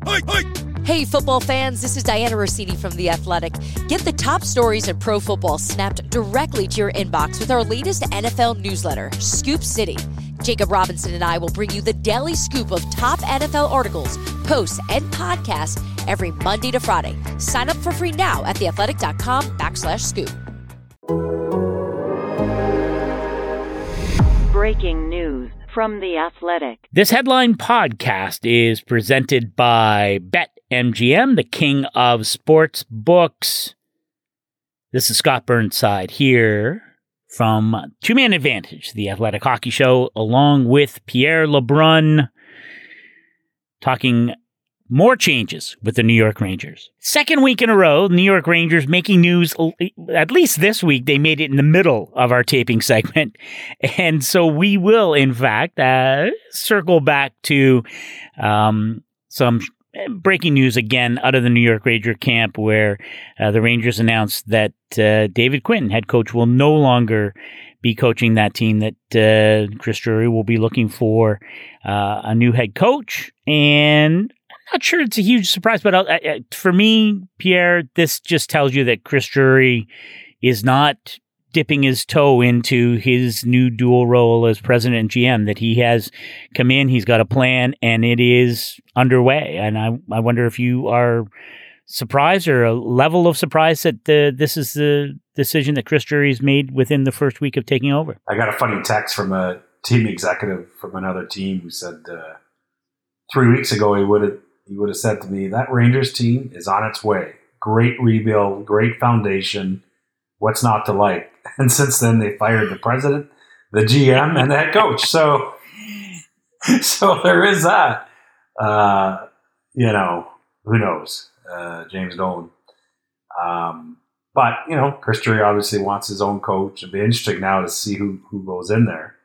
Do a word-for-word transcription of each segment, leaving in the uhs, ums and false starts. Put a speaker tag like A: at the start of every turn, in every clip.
A: Hey, football fans, this is Diana Rossini from The Athletic. Get the top stories in pro football snapped directly to your inbox with our latest N F L newsletter, Scoop City. Jacob Robinson and I will bring you the daily scoop of top N F L articles, posts, and podcasts every Monday to Friday. Sign up for free now at theathletic.com backslash scoop.
B: Breaking news from The Athletic.
C: This headline podcast is presented by BetMGM, the king of sports books. This is Scott Burnside here from Two Man Advantage, the Athletic Hockey Show, along with Pierre LeBrun, talking more changes with the New York Rangers. Second week in a row, New York Rangers making news. At least this week, they made it in the middle of our taping segment. And so we will, in fact, uh, circle back to um, some breaking news again out of the New York Ranger camp, where uh, the Rangers announced that uh, David Quinn, head coach, will no longer be coaching that team, that uh, Chris Drury will be looking for uh, a new head coach. And I'm not sure it's a huge surprise, but uh, uh, for me, Pierre, this just tells you that Chris Drury is not dipping his toe into his new dual role as president and G M, that he has come in, he's got a plan, and it is underway. And I, I wonder if you are surprised, or a level of surprise, that the, this is the decision that Chris Drury's made within the first week of taking over.
D: I got a funny text from a team executive from another team who said uh, three weeks ago he would have he would have said to me, that Rangers team is on its way. Great rebuild, great foundation. What's not to like? And since then, they fired the president, the G M, and the head coach. So, so there is that. Uh, you know, who knows? Uh, James Dolan. Um, but, you know, Chris Drury obviously wants his own coach. It'll be interesting now to see who, who goes in there.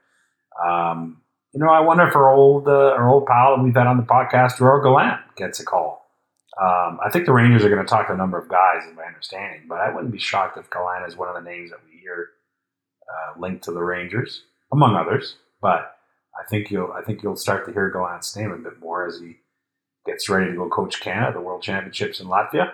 D: Um, you know, I wonder if our old, uh, our old pal that we've had on the podcast, Gerard Gallant, gets a call. Um, I think the Rangers are going to talk to a number of guys, is my understanding, but I wouldn't be shocked if Gallant is one of the names that we hear uh, linked to the Rangers, among others. But I think you'll, I think you'll start to hear Gallant's name a bit more as he gets ready to go coach Canada, the World Championships in Latvia.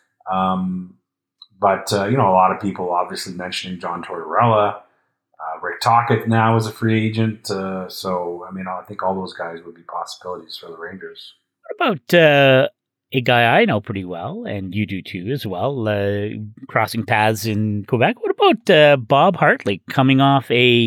D: Um, but uh, you know, a lot of people obviously mentioning John Tortorella. Uh, Rick Tocchet now is a free agent. Uh, so, I mean, I think all those guys would be possibilities for the Rangers.
C: What about uh, a guy I know pretty well, and you do too as well, uh, crossing paths in Quebec? What about uh, Bob Hartley coming off a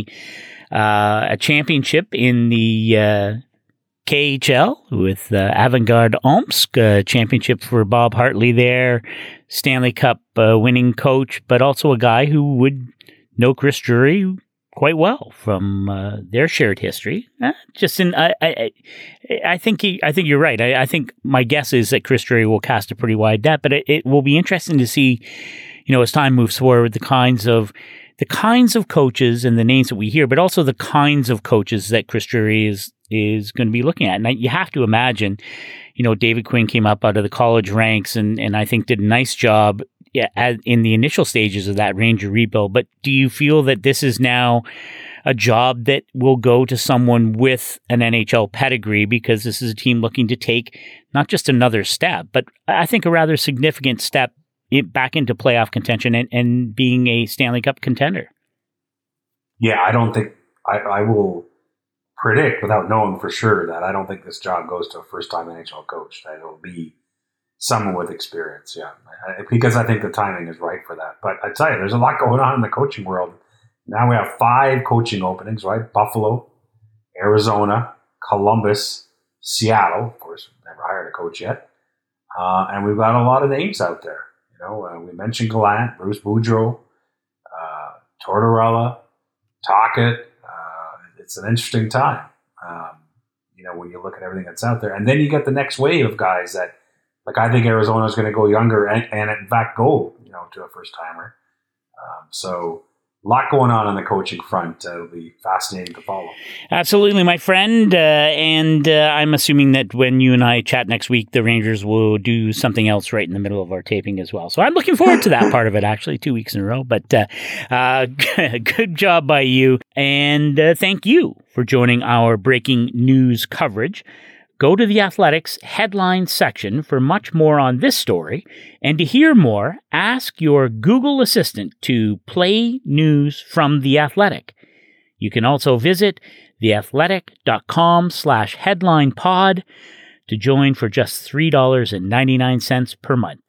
C: uh, a championship in the uh, K H L with uh, Avangard Omsk, uh, championship for Bob Hartley there, Stanley Cup uh, winning coach, but also a guy who would know Chris Drury quite well from uh, their shared history. Uh, just in, I, I, I think he, I think you're right. I, I think my guess is that Chris Drury will cast a pretty wide net, but it, it will be interesting to see, you know, as time moves forward, the kinds of the kinds of coaches and the names that we hear, but also the kinds of coaches that Chris Drury is is going to be looking at. And I, you have to imagine, you know, David Quinn came up out of the college ranks and and I think did a nice job Yeah, in the initial stages of that Ranger rebuild. But do you feel that this is now a job that will go to someone with an N H L pedigree, because this is a team looking to take not just another step, but I think a rather significant step back into playoff contention and, and being a Stanley Cup contender?
D: Yeah, I don't think I, I will predict without knowing for sure that I don't think this job goes to a first-time N H L coach. That it'll be someone with experience, yeah, I, because I think the timing is right for that. But I tell you, there's a lot going on in the coaching world. Now we have five coaching openings, right? Buffalo, Arizona, Columbus, Seattle. Of course, we've never hired a coach yet. Uh, and we've got a lot of names out there. You know, uh, we mentioned Gallant, Bruce Boudreau, uh, Tortorella, Tocchet. Uh, it's an interesting time, um, you know, when you look at everything that's out there. And then you get the next wave of guys that, like, I think Arizona is going to go younger and, and in fact, go, you know, to a first-timer. Um, so a lot going on on the coaching front. Uh, it'll be fascinating to follow.
C: Absolutely, my friend. Uh, and uh, I'm assuming that when you and I chat next week, the Rangers will do something else right in the middle of our taping as well. So I'm looking forward to that part of it, actually, two weeks in a row. But uh, uh, good job by you. And uh, thank you for joining our breaking news coverage. go to The Athletic's headline section for much more on this story, and to hear more, ask your Google Assistant to play news from The Athletic. You can also visit theathletic.com slash headline pod to join for just three dollars and ninety-nine cents per month.